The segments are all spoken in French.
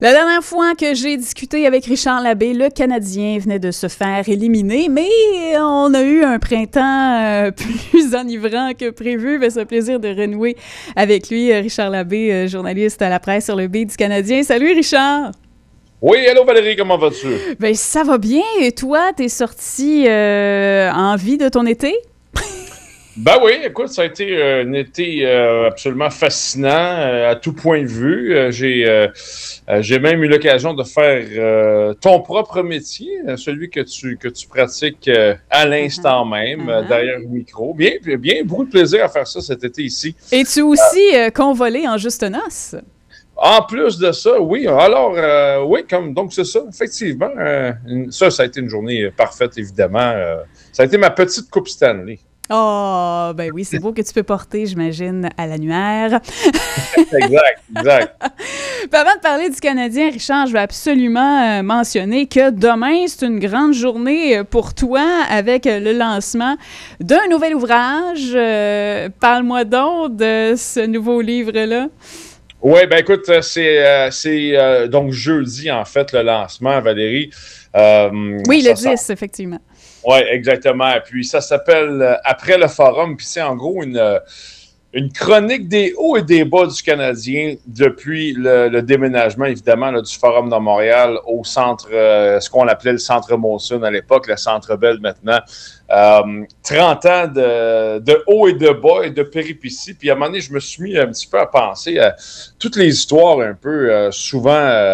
La dernière fois que j'ai discuté avec Richard Labbé, le Canadien venait de se faire éliminer, mais on a eu un printemps plus enivrant que prévu. C'est un plaisir de renouer avec lui, Richard Labbé, journaliste à la presse sur le beat du Canadien. Salut Richard! Oui, allô Valérie, comment vas-tu? Ben ça va bien. Et toi, t'es sorti en vie de ton été? Ben oui, écoute, ça a été un été absolument fascinant à tout point de vue. J'ai même eu l'occasion de faire ton propre métier, celui que tu pratiques à l'instant même, derrière le micro. Bien, beaucoup de plaisir à faire ça cet été ici. Es-tu aussi convolé en juste noces? En plus de ça, oui. Alors, oui, donc c'est ça, effectivement. Ça a été une journée parfaite, évidemment. Ça a été ma petite Coupe Stanley. Oh, ben oui, c'est beau que tu peux porter, j'imagine, à l'annuaire. Exact. Puis avant de parler du Canadien, Richard, je vais absolument mentionner que demain, c'est une grande journée pour toi avec le lancement d'un nouvel ouvrage. Parle-moi donc de ce nouveau livre-là. Oui, ben écoute, c'est donc jeudi, en fait, le lancement, Valérie. Oui, le 10, effectivement. Oui, exactement. Puis ça s'appelle Après le Forum. Puis c'est en gros une chronique des hauts et des bas du Canadien depuis le déménagement, évidemment, là, du Forum de Montréal au centre, ce qu'on appelait le Centre Molson à l'époque, le Centre Bell maintenant. 30 ans de hauts et de bas et de péripéties. Puis à un moment donné, je me suis mis un petit peu à penser à toutes les histoires un peu souvent...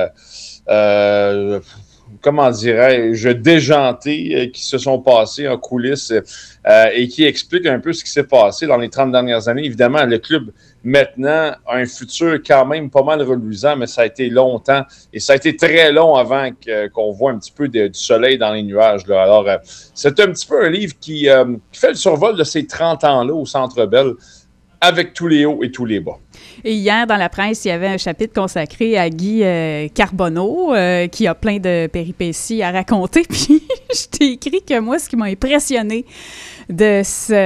comment dirais-je, déjantées qui se sont passées en coulisses et qui expliquent un peu ce qui s'est passé dans les 30 dernières années. Évidemment, le club, maintenant, a un futur quand même pas mal reluisant, mais ça a été longtemps et ça a été très long avant qu'on voit un petit peu du soleil dans les nuages, là. Alors, c'est un petit peu un livre qui fait le survol de ces 30 ans-là au Centre Bell, avec tous les hauts et tous les bas. Et hier, dans la presse, il y avait un chapitre consacré à Guy Carbonneau, qui a plein de péripéties à raconter. Puis, je t'ai écrit que moi, ce qui m'a impressionné de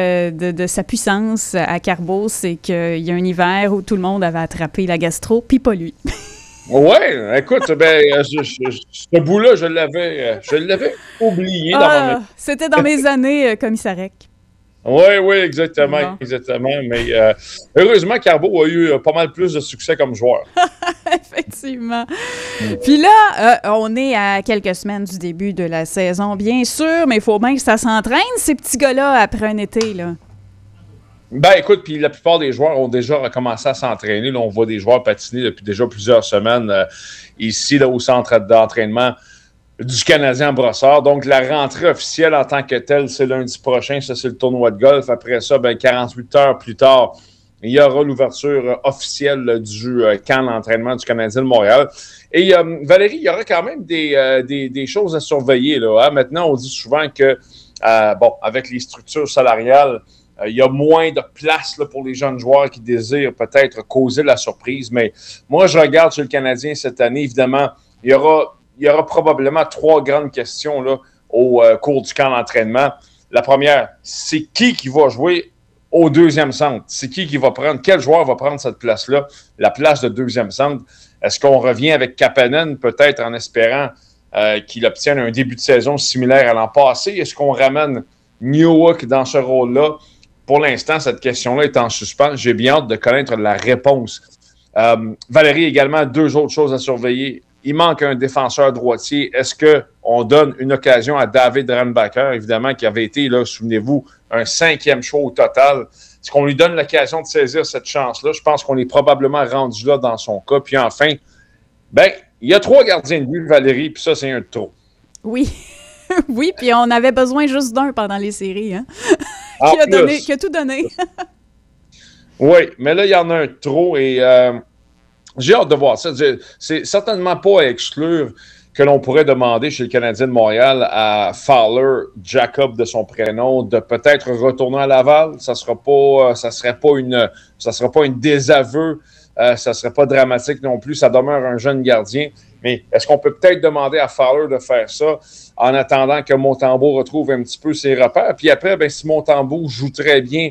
sa puissance à Carbo, c'est qu'il y a un hiver où tout le monde avait attrapé la gastro, puis pas lui. Oui, écoute, ce bout-là, je l'avais oublié dans mon... C'était dans mes années commissarec. Oui, exactement. Mais heureusement, Carbo a eu pas mal plus de succès comme joueur. Effectivement. Puis là, on est à quelques semaines du début de la saison, bien sûr, mais il faut bien que ça s'entraîne, ces petits gars-là, après un été, là. Ben écoute, puis la plupart des joueurs ont déjà recommencé à s'entraîner. Là, on voit des joueurs patiner depuis déjà plusieurs semaines ici, là, au centre d'entraînement du Canadien en Brossard. Donc, la rentrée officielle en tant que telle, c'est lundi prochain. Ça, c'est le tournoi de golf. Après ça, 48 heures plus tard, il y aura l'ouverture officielle du camp d'entraînement du Canadien de Montréal. Et Valérie, il y aura quand même des choses à surveiller, là, hein? Maintenant, on dit souvent que, avec les structures salariales, il y a moins de place là, pour les jeunes joueurs qui désirent peut-être causer la surprise. Mais moi, je regarde sur le Canadien cette année. Évidemment, il y aura probablement 3 grandes questions là, au cours du camp d'entraînement. La première, c'est qui va jouer au deuxième centre? C'est qui va prendre? Quel joueur va prendre cette place-là? La place de deuxième centre. Est-ce qu'on revient avec Kapanen, peut-être en espérant qu'il obtienne un début de saison similaire à l'an passé? Est-ce qu'on ramène Newhook dans ce rôle-là? Pour l'instant, cette question-là est en suspens. J'ai bien hâte de connaître la réponse. Valérie, également, 2 autres choses à surveiller. Il manque un défenseur droitier. Est-ce qu'on donne une occasion à David Reinbacher, évidemment, qui avait été, là, souvenez-vous, un 5e choix au total? Est-ce qu'on lui donne l'occasion de saisir cette chance-là? Je pense qu'on est probablement rendu là dans son cas. Puis enfin, il y a 3 gardiens de but, Valérie, puis ça, c'est un de trop. Oui. Oui, puis on avait besoin juste d'un pendant les séries, hein? Qui a tout donné. Oui, mais là, il y en a un de trop et j'ai hâte de voir ça. C'est certainement pas à exclure que l'on pourrait demander chez le Canadien de Montréal à Fowler, Jacob de son prénom, de peut-être retourner à Laval. Ça serait pas une désaveu. Ça serait pas dramatique non plus. Ça demeure un jeune gardien. Mais est-ce qu'on peut peut-être demander à Fowler de faire ça en attendant que Montembeault retrouve un petit peu ses repères? Puis après, si Montembeault joue très bien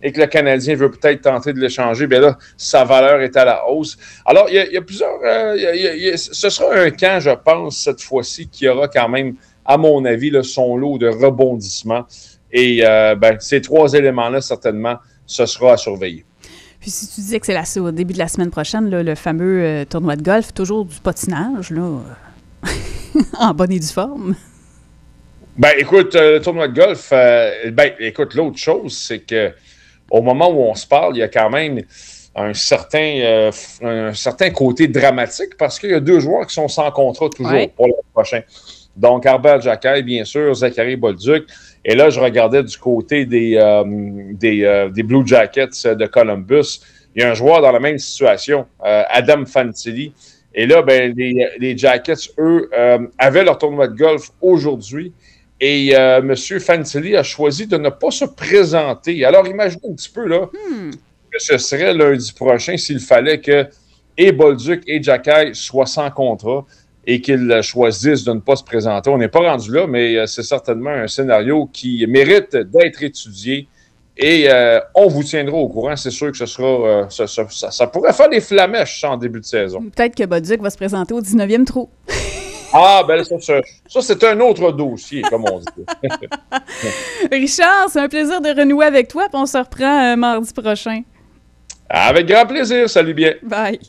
et que le Canadien veut peut-être tenter de l'échanger, bien là, sa valeur est à la hausse. Alors, il y a plusieurs... ce sera un camp, je pense, cette fois-ci, qui aura quand même, à mon avis, là, son lot de rebondissements. Et ces trois éléments-là, certainement, ce sera à surveiller. Puis si tu disais que c'est au début de la semaine prochaine, là, le fameux tournoi de golf, toujours du patinage, là, en bonne et due forme. Ben, écoute, le tournoi de golf, écoute, l'autre chose, c'est que au moment où on se parle, il y a quand même un certain côté dramatique parce qu'il y a deux joueurs qui sont sans contrat toujours pour l'an prochain. Donc, Arber Xhekaj, bien sûr, Zachary Bolduc. Et là, je regardais du côté des Blue Jackets de Columbus. Il y a un joueur dans la même situation, Adam Fantilli. Et là, ben, les Jackets, eux, avaient leur tournoi de golf aujourd'hui. Et M. Fantilli a choisi de ne pas se présenter. Alors, imaginez un petit peu là, que ce serait lundi prochain s'il fallait que et Bolduc et Xhekaj soient sans contrat et qu'ils choisissent de ne pas se présenter. On n'est pas rendu là, mais c'est certainement un scénario qui mérite d'être étudié. Et on vous tiendra au courant. C'est sûr que ce sera ça pourrait faire des flamèches en début de saison. Peut-être que Bolduc va se présenter au 19e trou. Ah, ben ça, c'est un autre dossier, comme on dit. Richard, c'est un plaisir de renouer avec toi, puis on se reprend mardi prochain. Avec grand plaisir. Salut bien. Bye.